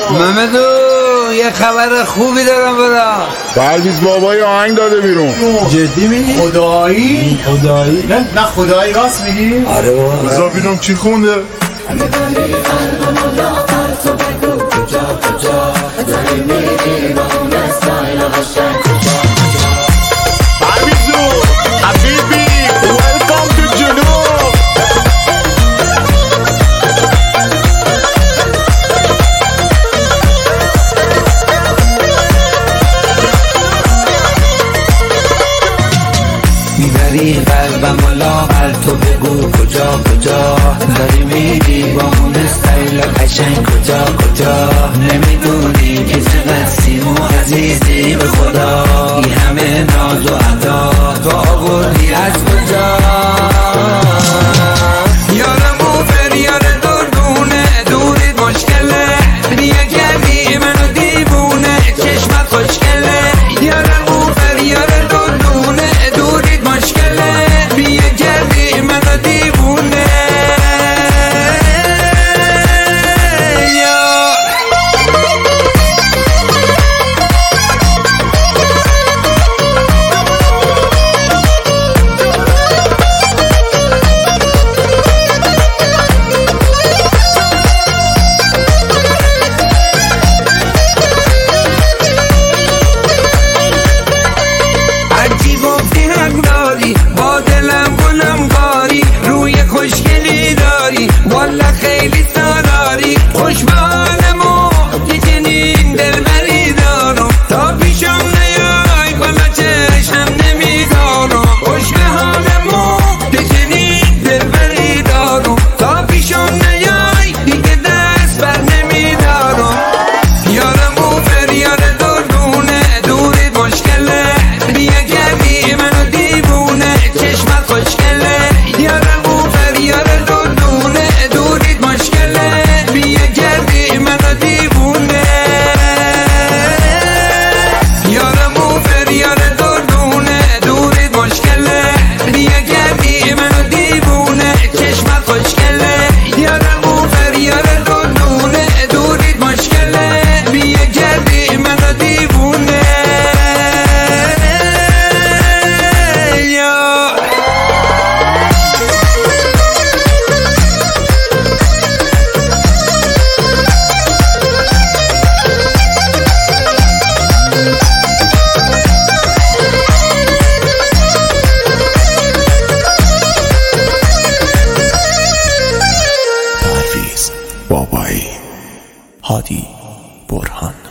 ممدو یه خبر خوبی دارم برا. پرویز بابای آهنگ داده بیرون. جدی میگی؟ خدایی؟ نه خدایی راست میگی؟ آره بابا. بذار ببینم چی خونده. میبری قلبم و لاغر، تو بگو کجا داری میری با اون استایل قشنگ کجا نمیدونی که چقدر سیم و عزیزی به خدا، این همه ناز و عدا تو آوردی از کجا؟ یارم و فریار دردونه دورید مشکله، بیا کردی منو دیوونه چشمت خوشگله. یارم و فریار دردونه دورید مشکله، بیا کردی منو دیوونه. با دلم گلم کاری روی خوشگلی داری، والا خیلی سالاری خوش به حالمو که چنین دلبری دارم، تا پیشم نیای بالا چشم نمیدارم. خوش به حالمو که چنین دلبری دارم، تا پیشم نیای دیگه دست بر نمیدارم. یارم و فریار دردونه دورید مشکله، بیا کردی منو دیوونه چشمت خوشگله. یارم و فریار دردونه دورید مشکله، بیا کردی منو دیوونه. یارم و فریار دردونه دورید مشکله، بیا کردی منو دیوونه چشمت خوشگله. یارم و فریار دردونه دورید مشکله، بیا کردی منو دیوونه. پرویز بابایی، هادی برهان.